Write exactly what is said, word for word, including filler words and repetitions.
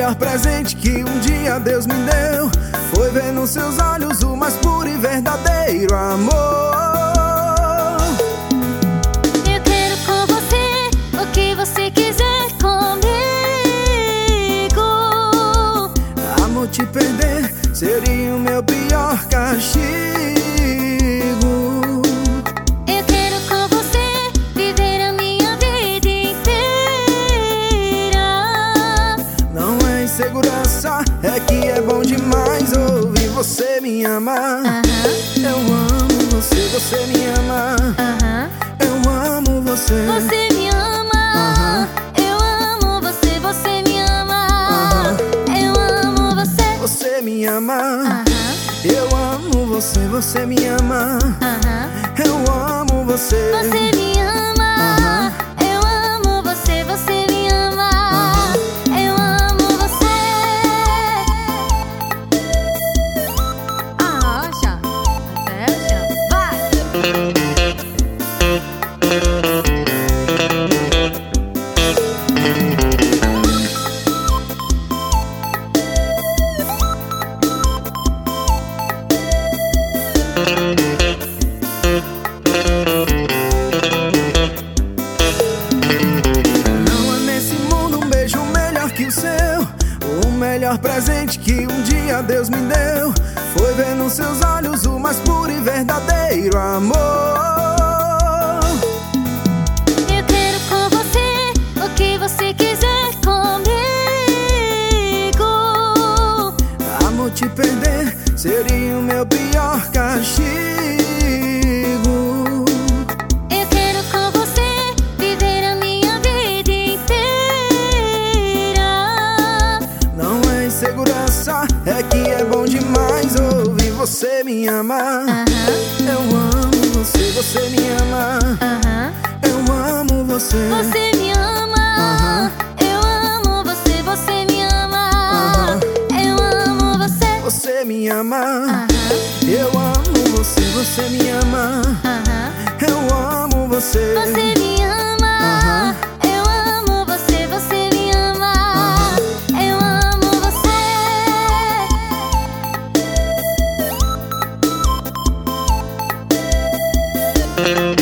melhor presente que um dia Deus me deu foi ver nos seus olhos o mais puro e verdadeiro amor. Eu quero com você o que você quiser comigo. Amor, te perder seria o meu pior castigo. Eu quero com você viver a minha vida inteira. Não é insegurança, é que é bom demais ouvir você me amar. uh-huh. Eu amo você, você me ama. uh-huh. Eu amo você. Você me ama. uh-huh. Eu amo você, você me ama. uh-huh. Eu amo você. Você me ama. uh-huh. Eu amo você, você me ama. uh-huh. Eu amo você. Você me ama. uh-huh. Eu amo você, você me ama. uh-huh. Eu amo você. Arrocha até o chão. Vai! Não há nesse mundo um beijo melhor que o seu. O melhor presente que um dia Deus me deu foi ver nos seus olhos o mais puro e verdadeiro amor. Eu quero com você o que você quiser comigo. Amor, te perder seria o meu pior castigo. Eu quero com você viver a minha vida inteira. Não é insegurança, é que é bom demais ouvir você me amar. uh-huh. Eu amo você, você me ama. uh-huh. Eu amo você. Você me ama. uh-huh. Eu amo você, você me ama. uh-huh. Eu amo você. Você me ama. uh-huh. Eu amo você, você me ama. uh-huh. Eu amo você. Você me ama. uh-huh. Eu amo você, você me ama. uh-huh. Eu amo você.